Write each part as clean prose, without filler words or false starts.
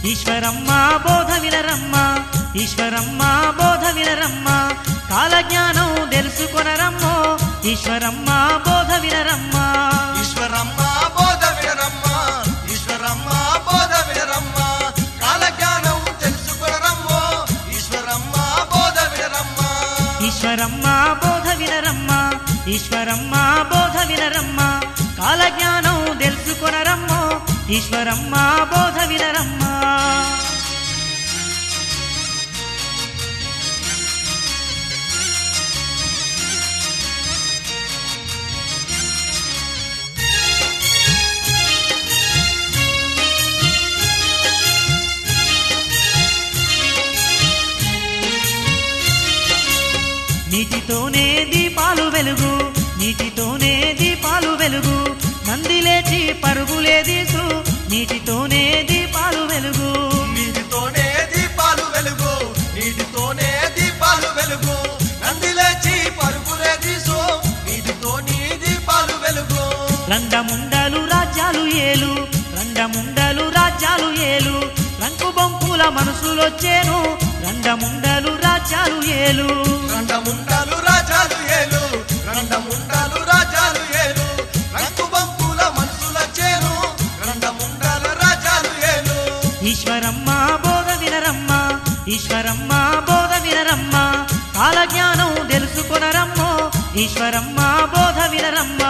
ఈశ్వరమ్మ బోధ వినరమ్మ, ఈశ్వరమ్మ బోధ వినరమ్మ, కాలజ్ఞానం తెలుసుకొనరమ్మో, ఈశ్వరమ్మ బోధ వినరమ్మ. ఈశ్వరమ్మ బోధ వినరమ్మ, ఈశ్వరమ్మ బోధ వినరమ్మ, కాలజ్ఞానం తెలుసుకొనరమ్మో, ఈశ్వరమ్మ బోధ వినరమ్మ. ఈశ్వరమ్మ బోధ వినరమ్మ, ఈశ్వరమ్మ బోధ వినరమ్మ, కాలజ్ఞానం తెలుసుకొనరమ్మో, ఈశ్వరమ్మ బోధ వినరమ్మ. నీటితోనే దీపాలు వెలుగు, నీటితోనే దీపాలు వెలుగు, నంది లేచి పరుగులే దీసు, నీటితోనే దీపాలు వెలుగు. నీటితోనే దీపాలు వెలుగు, నీటితోనే దీపాలు వెలుగు, నంది లేచి పరుగులే తీసు, నీటితోని దీపాలు వెలుగు. రండముండలు రాజ్యాలు ఏలు, రండముండలు రాజ్యాలు ఏలు, రంకు బొంకుల మనసులొచ్చేను, రండముండలు రాజ్యాలు ఏలు. రండముండాలు రాజాలు ఏలు, రండముండాలు రాజాలు ఏలు, రంగు బంపుల మనసుల చేరు, రండముండాల రాజాలు ఏలు. ఈశ్వరమ్మ బోధ వినరమ్మ, ఈశ్వరమ్మ బోధ వినరమ్మ, కాలజ్ఞానం తెలుసుకొనరమ్మో, ఈశ్వరమ్మ బోధ వినరమ్మ.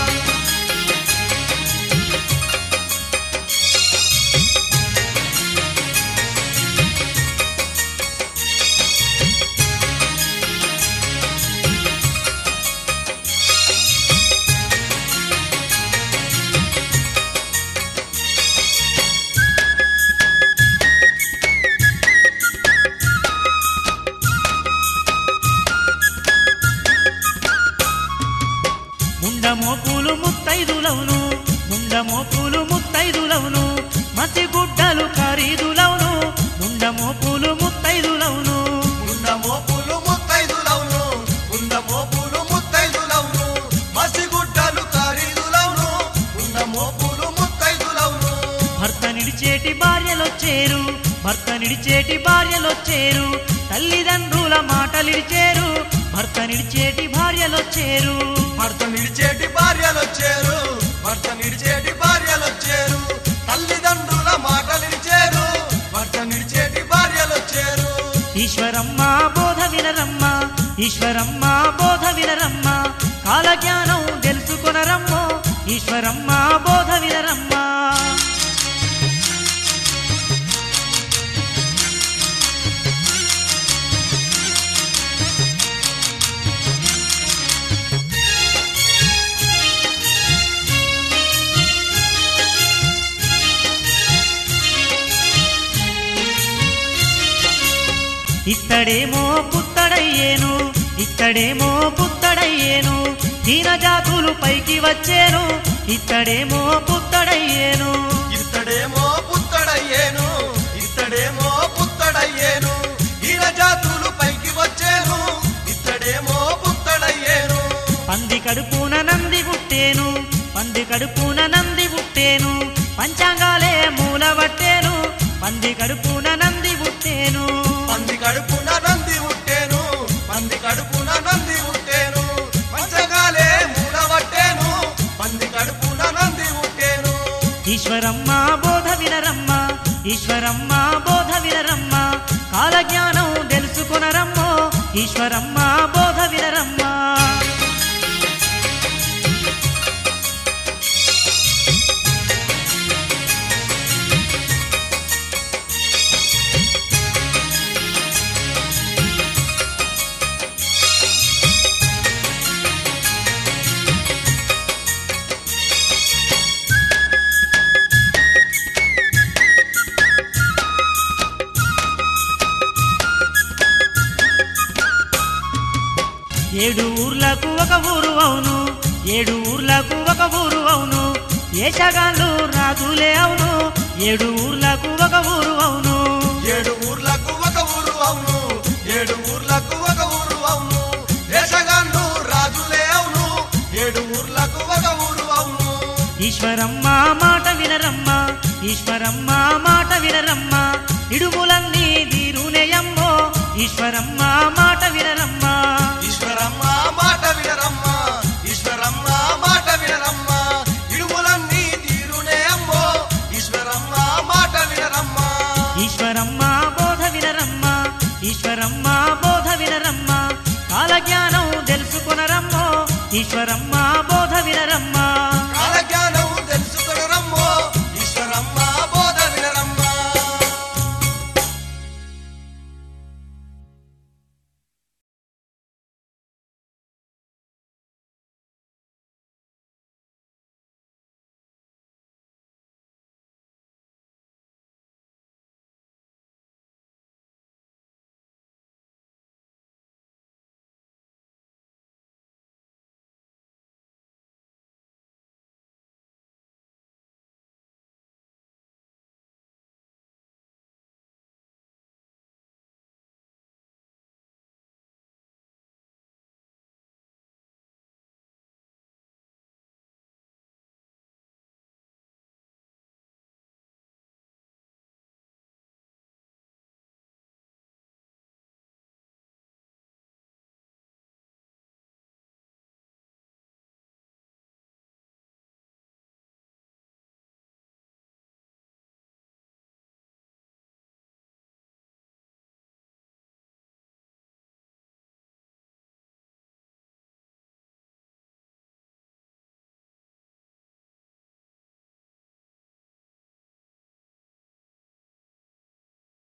ముండమోపులు ముత్తైదులవును, ముండమోపులు ముత్తైదులవును, మసిగుడ్డలు ఖరీదులవును, ముండమోపులు ముత్తైదులవును. ఉండమోపులు ముత్తైదులవును, ఉండమోపులు ముత్తైదులవును, మసిగుడ్డలు ఖరీదులవును, ఉండమోపులు ముత్తైదులవును. భర్త నిడిచేటి భార్యలొచ్చేరు, భర్త నిడిచేటి భార్యలొచ్చేరు, తల్లిదండ్రుల మాటలిడిచేరు, భర్త నిడిచేటి భార్యలొచ్చేరు. భర్త నిడిచేటి భార్యలొచ్చేరు, భర్త నిడిచేటి భార్యలొచ్చేరు, తల్లిదండ్రుల మాటలిడిచేరు, భర్త నిడిచేటి భార్యలొచ్చేరు. ఈశ్వరమ్మ బోధ వినరమ్మ, ఈశ్వరమ్మ బోధ వినరమ్మ, కాలజ్ఞానం తెలుసుకొనరమ్మో, ఈశ్వరమ్మ బోధ వినరమ్మ. ఇత్తడేమో పుత్తడయ్యేను, ఇత్తడేమో పుత్తడయ్యేను, దీనజాతులు పైకి వచ్చేను, ఇత్తడేమో పుత్తడయ్యేను. ఇత్తడేమో పుత్తడయ్యేను, ఇత్తడేమో పుత్తడయ్యేను, ఈన జాతులు పైకి వచ్చేను, ఇత్తడేమో పుత్తడయ్యేను. పంది కడుపున నంది పుట్టేను, పంది కడుపున నంది పుట్టేను, పంచాంగాలే మూలబట్టేను, పంది కడుపున నంది పుట్టేను. పంది కడుపున నంది ఉట్టేను, పంది కడుపున నంది ఉట్టేను, పంచగాలే మూడబట్టేను, పంది కడుపున నంది ఉట్టేను. ఈశ్వరమ్మ బోధ వినరమ్మ, ఈశ్వరమ్మ బోధ వినరమ్మ, కాలజ్ఞానం తెలుసుకొనరమ్మో, ఈశ్వరమ్మ బోధ వినరమ్మ. ఏడు ఊర్లకు ఒక ఊరు అవును, ఏడు ఊర్లకు ఒక ఊరు అవును, ఏషగాళ్ళు రాజులే అవును, ఏడు ఊర్లకు ఒక ఊరు అవును. ఏడు ఊర్లకు ఒక ఊరు అవును, ఏడు ఊర్లకు ఒక ఊరు అవును, దేశగాళ్ళు రాజులే అవును, ఏడు ఊర్లకు ఒక ఊరు అవును. ఈశ్వరమ్మ మాట వినరమ్మ, ఈశ్వరమ్మ మాట వినరమ్మ ఇడుములన్నీ తీరునేయమ్మో ఈశ్వరమ్మ మాట వినరమ్మ ఈశ్వరమ్మ మాట వినరమ్మ ఈశ్వరమ్మ మాట వినరమ్మ ఇడుములన్నీ తీరునే అమ్మో ఈశ్వరమ్మ మాట వినరమ్మ ఈశ్వరమ్మ బోధ వినరమ్మ ఈశ్వరమ్మ బోధ వినరమ్మ కాలజ్ఞానం తెలుసుకొనరమ్మో ఈశ్వరమ్మ బోధ వినరమ్మ